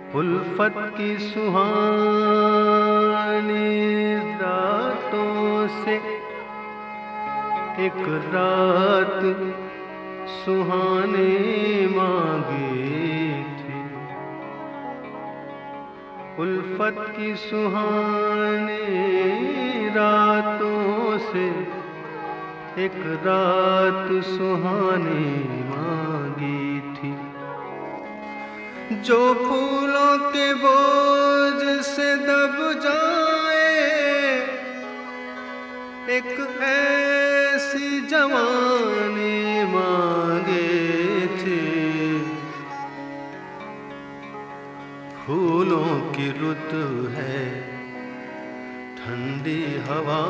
उल्फत की सुहानी रातों से एक रात सुहानी मांगी थी। उल्फत की सुहानी रातों से एक रात सुहानी मांगी थी। जो फूलों के बोझ से दब जाए, एक ऐसी जवानी मांगे थी। फूलों की रुत है, ठंडी हवा,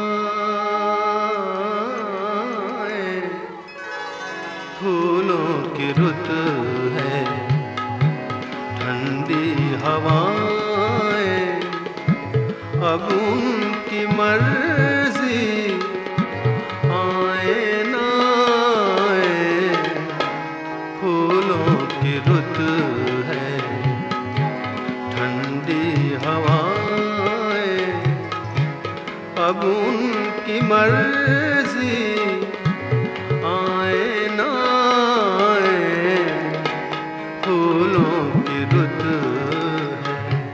फूलों की रुत है, ठंडी हवाएं। अब उनकी मर्जी आए ना आए, फूलों की रुत है, ठंडी हवाएं। अब उनकी मर्जी आए ना आए, फूलों की रुत है।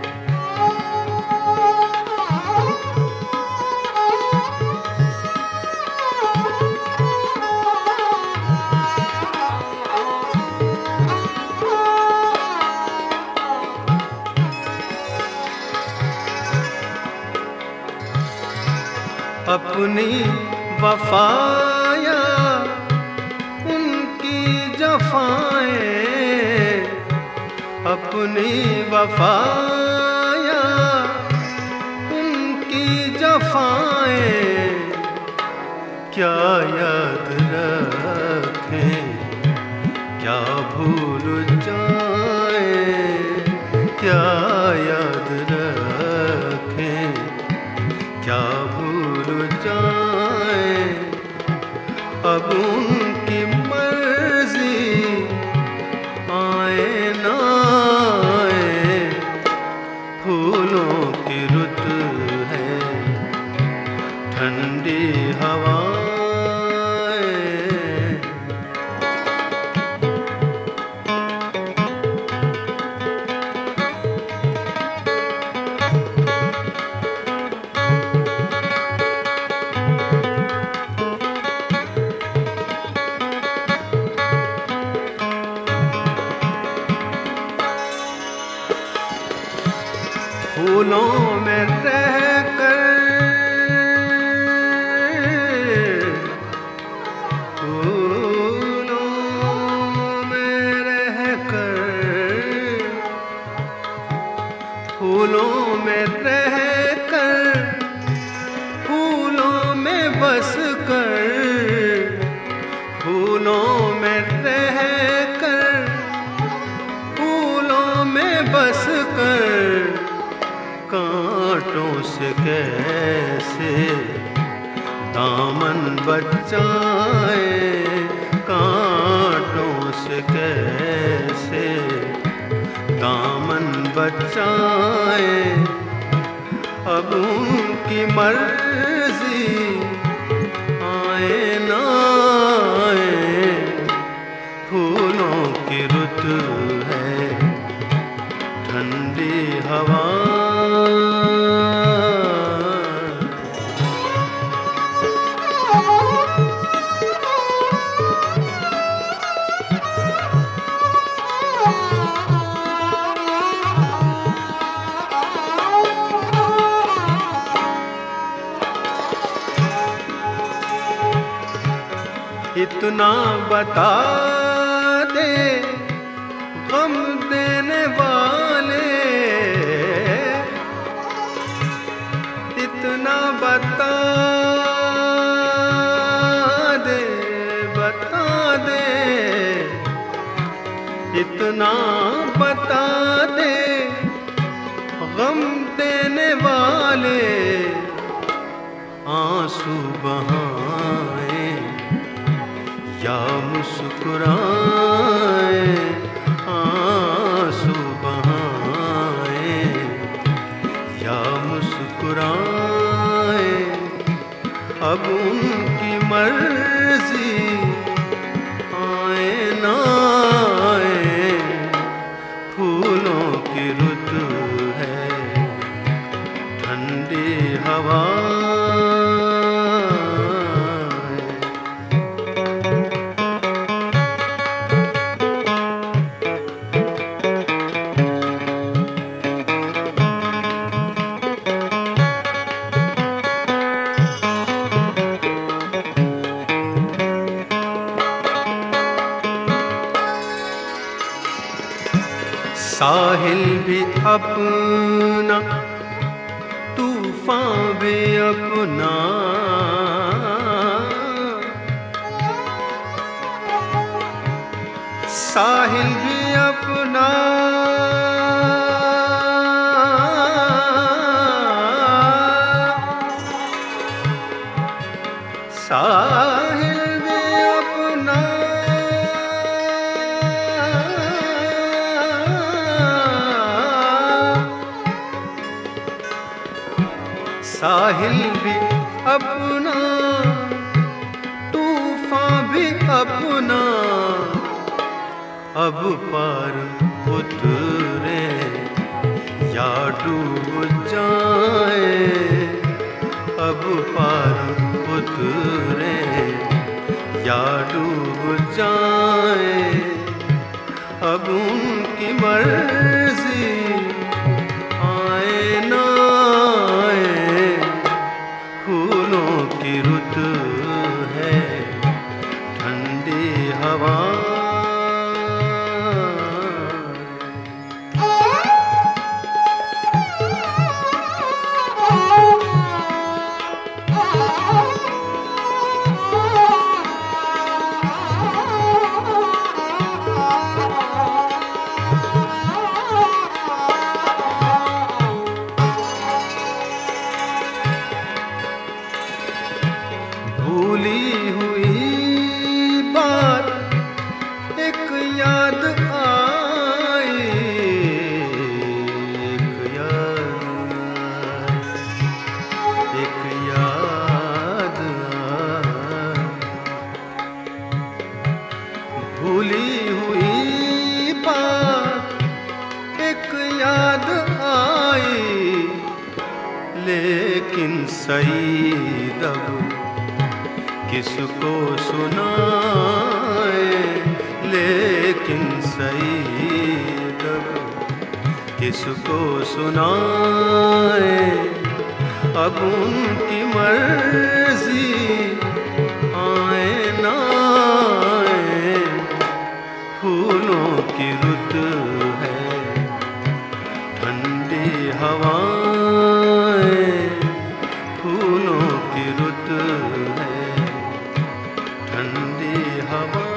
अपनी वफाया उनकी जफाएं, अपनी वफाया उनकी जफाएं। क्या याद रखें, क्या भूल जाएं, क्या याद रखें, क्या भूल जाएं। अब उनकी मर्जी आए ना आए, फूलों की रुत है, ठंडी हवाएं। फूलों में रहकर, फूलों में रहकर, फूलों में रहकर, फूलों में बस कर, फूलों में रहकर, फूलों में बस कर। कांटों से कैसे दामन बचाए, कांटों से कैसे दामन बचाए। अब उनकी मर्जी आए ना आए, फूलों की रुत है, ठंडी हवा। इतना बता दे गम देने वाले, इतना बता दे, बता दे, इतना बता दे गम देने वाले। आंसू बहाए या मुस्कुराए, आंसू बहाए साहिल भी अपना, तूफान भी अपना, साहिल भी अपना, साहिल भी अपना, साहिल भी अपना, तूफान भी अपना, अब पार उतरे या डूब जाए, अब पार उतरे या डूब जाए, अब उनकी मर्जी आए ना आए, फूलों की रुत है ठंडी हवा। भूली हुई बात एक याद आई, एक याद आई, भूली हुई बात एक याद आई, लेकिन सईद अब किसको सुनाए, लेकिन सईद किसको सुनाए, अब उनकी मर्जी आए ना आए, फूलों की रुत है ठंडी हवाएं, फूलों की रुत है ठंडी हवा।